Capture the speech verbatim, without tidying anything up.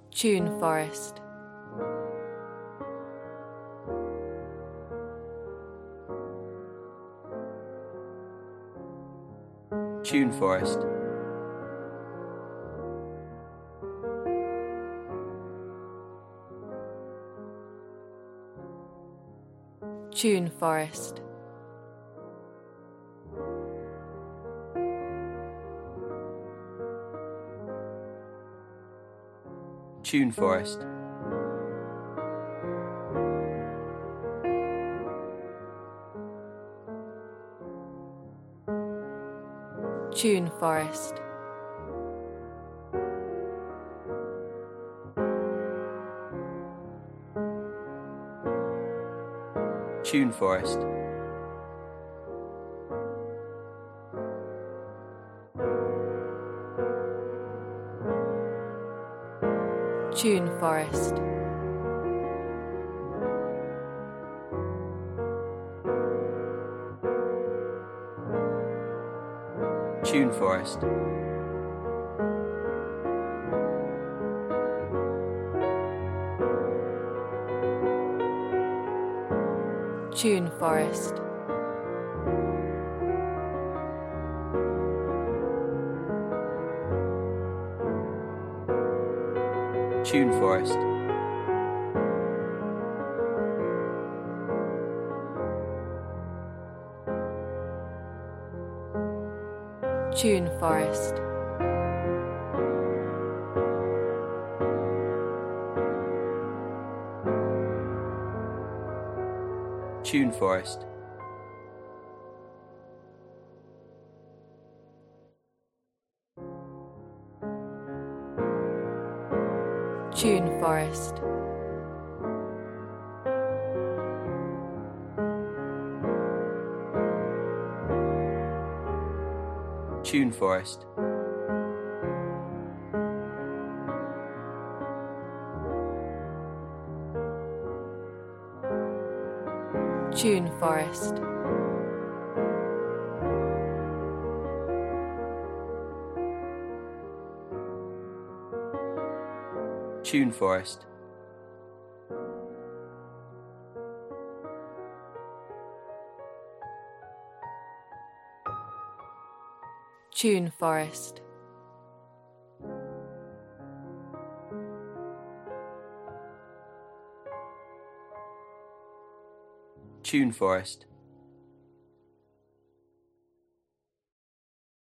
Tune Forest. Tune Forest. Tune Forest. Tune Forest. Tune Forest. Tune Forest. Tune Forest. Tune Forest. Tune Forest. Tune Forest. Tune Forest. Tune Forest. Tune Forest. Tune Forest. Tune Forest. Tune Forest. Tune Forest. Tune Forest.